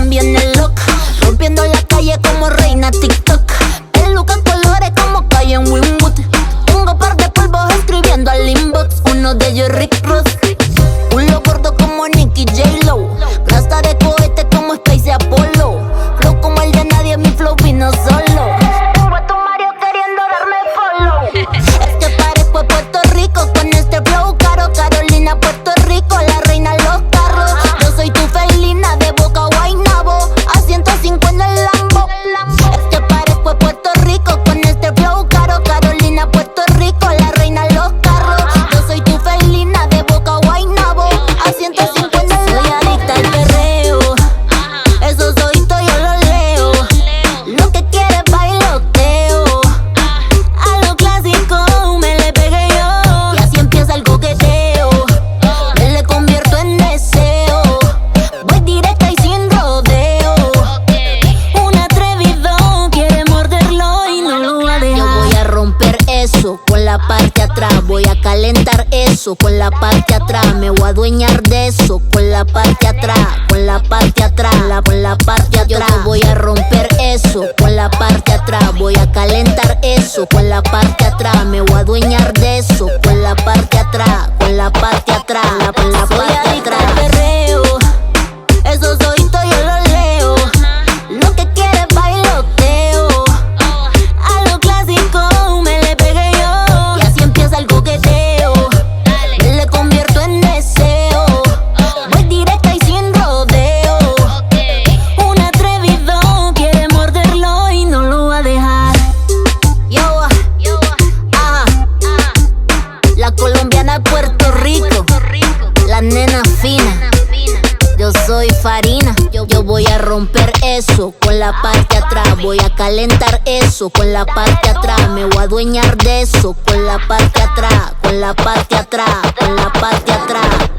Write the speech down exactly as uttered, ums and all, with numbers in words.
también el look. Rompiendo la calle como reina TikTok. Peluca colores como calle en Winwood. Tengo par de polvos escribiendo al inbox. Uno de ellos Rick Ross. Culo gordo como Nicky J-Lo. Rasta de cohete como Space Apollo. Flow como el de nadie, mi flow vino solo. Tengo a tu Mario queriendo darme follow. Es que parezco a Puerto Rico con este flow caro. Carolina, Puerto Rico, la reina de los carros. Yo soy tu felina de Boca Guaynabo. A ciento cincuenta el Lambo. Es que parezco a Puerto Rico con este flow caro. Carolina, Puerto Rico, la reina de los carros. Yo soy tu felina de Boca Guaynabo. A ciento cincuenta el Lambo. Soy adicta al perreo. Esos ojitos yo los leo. Lo que quieres bailoteo. A lo clásico me le pegué yo. Y así empieza el coqueteo. Me le convierto en deseo. Voy directa y sin rodeo. Un atrevido quiere morderlo y no lo va a dejar. Yo voy a romper eso con la parte atrás. Voy a calentar eso con la parte atrás. Me voy a adueñar de eso con la parte atrás. Con la parte atrás, la, con la parte atrás. Yo te voy a romper eso con la parte atrás. Voy a calentar eso con la parte atrás. Me voy a adueñar de eso con la parte atrás. Con la parte atrás, la, con la parte atrás. Perreo, esos ojitos yo los leo. Lo que quieres bailoteo. A lo clásico me le pegué yo. Y así empieza el coqueteo. Me le convierto en deseo. Voy directa y sin rodeo. Un atrevido quiere morderlo y no lo va a dejar. Yo, ajá. La colombiana de Puerto Rico. La nena fina. Yo soy Farina. Yo, yo voy a romper eso con la parte atrás. Voy a calentar eso con la parte atrás. Me voy a adueñar de eso con la parte atrás. Con la parte atrás. Con la parte atrás.